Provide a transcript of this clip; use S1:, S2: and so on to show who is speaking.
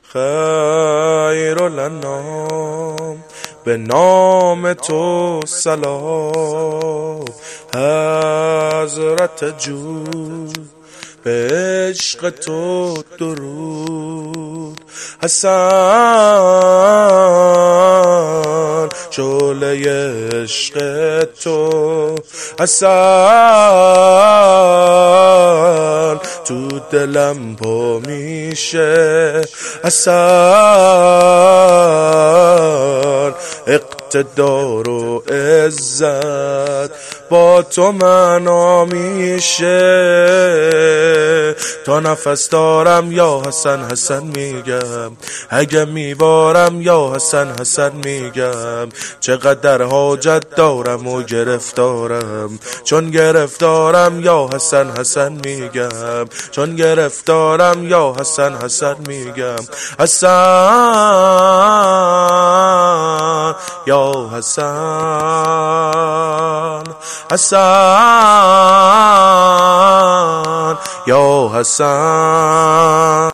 S1: خیر الانام، به نام تو سلام. حضرت جود، به عشق تو درود. حسن شعله عشق تو، حسن تو دلم پا میشه. حسن اقتدار و عزت با تو معنا میشه. تا نفس دارم یا حسن حسن میگم، اگه میبارم یا حسن حسن میگم. چقدر حاجت دارم و گرفتارم، چون گرفتارم یا حسن حسن میگم. چون گرفتارم یا حسن حسن میگم. حسن یا حسن، حسن یا حسن.